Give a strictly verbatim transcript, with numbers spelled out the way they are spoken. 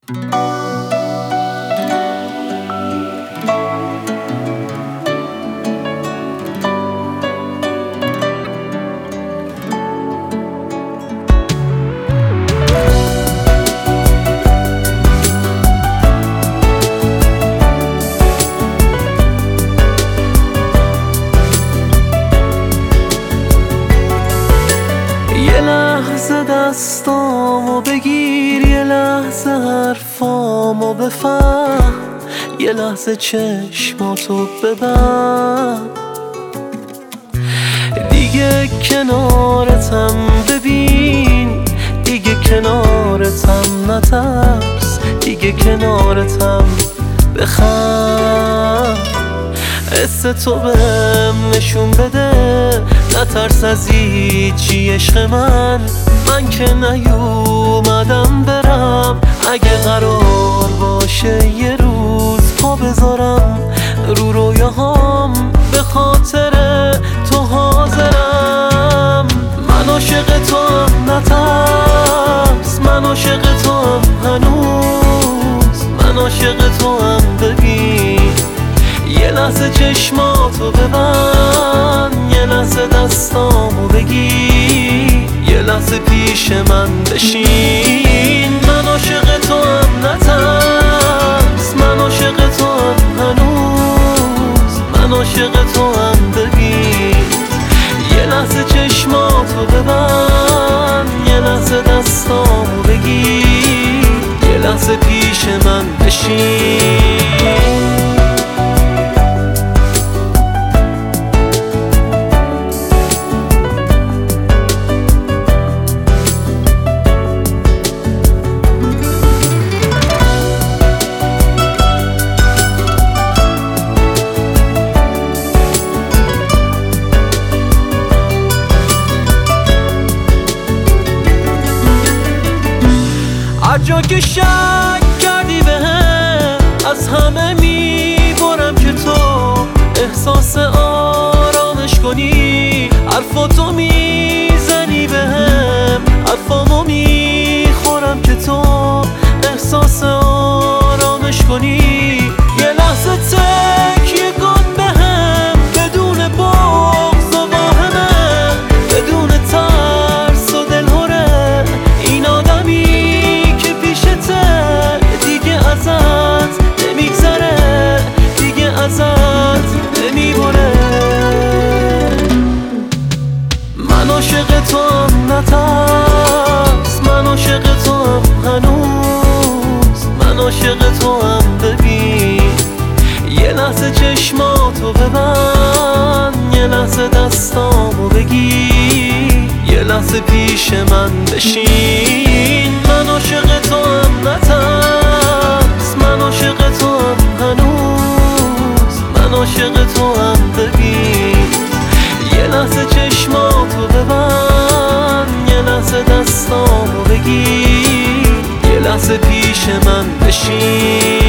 یه لحظه دستامو بگیر، یه لحظه حرفامو بفهم، یه لحظه چشماتو ببند. دیگه کنارتم، ببین دیگه کنارتم، نترس دیگه کنارتم، بخند. حس تو بهم نشون بده، نترس از هیچی عشق من. من که نیومدم برم، اگه قرار باشه یه روز پا بذارم رو رویاهام، به خاطر تو حاضرم. من عاشق تو هم، نترس من عاشق تو هم هنوز، من عاشق تو هم. ببین یه لحظه چشماتو ببند، یه لحظه دستامو بگیر، یه لحظه پیش من بشین. من عاشق تو هم، نترس من عاشق تو هم هنوز، من عاشق تو هم. ببین یه لحظه چشماتو ببند، یه لحظه دستامو بگیر، یه لحظه پیش من بشین. هر جا که شک کردی بهم، از همه میبرم که تو احساس آرامش کنی. حرفاتو میزنی بهم، حرفامو میخورم که تو احساس آرامش کنی. یه لحظه تکیه کن بهم، بدون بغض و واهمه، بدون ترس و دلهره. این آدمی ازت نمیگذره، دیگه ازت نمیبره. من عاشق تو هم، نترس من عاشق تو هم هنوز، من عاشق تو هم. ببین یه لحظه چشماتو ببند، یه لحظه دستامو بگیر، یه لحظه پیش من بشین. من عاشق تو هم، نترس من عاشق تو هم هنوز، من عاشق تو هم. ببین یه لحظه چشماتو ببند، یه لحظه دستامو بگیر، یه لحظه پیش من بشین.